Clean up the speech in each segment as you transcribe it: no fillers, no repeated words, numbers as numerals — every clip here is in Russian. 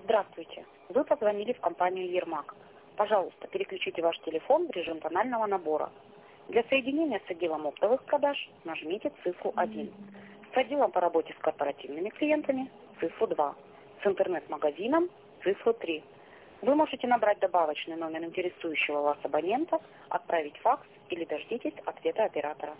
Здравствуйте. Вы позвонили в компанию «Ермак». Пожалуйста, переключите ваш телефон в режим тонального набора. Для соединения с отделом оптовых продаж нажмите цифру 1. С отделом по работе с корпоративными клиентами цифру 2. С интернет-магазином цифру 3. Вы можете набрать добавочный номер интересующего вас абонента, отправить факс или дождитесь ответа оператора.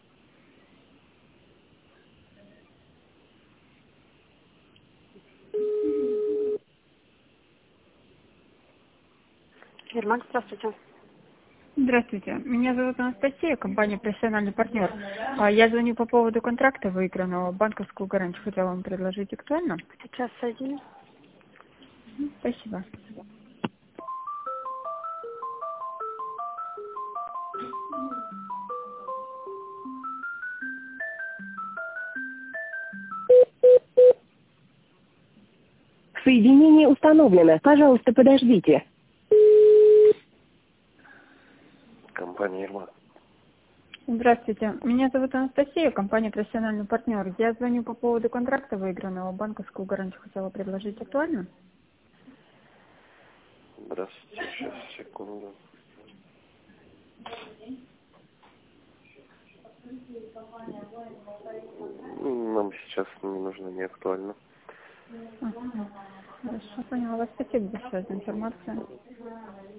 Ермак, здравствуйте. Здравствуйте. Меня зовут Анастасия, компания «Профессиональный партнер». Я звоню по поводу контракта выигранного. Банковскую гарантию хотела вам предложить. Актуально? Сейчас соединю. Спасибо. Соединение установлено. Пожалуйста, подождите. Компания «Ермак». Здравствуйте. Меня зовут Анастасия, компания «Профессиональный партнер». Я звоню по поводу контракта выигранного. Банковскую гарантию хотела предложить. Актуально? Здравствуйте, сейчас, секунду. Нам сейчас не нужно, не актуально. Хорошо, поняла. Спасибо большое за информацию.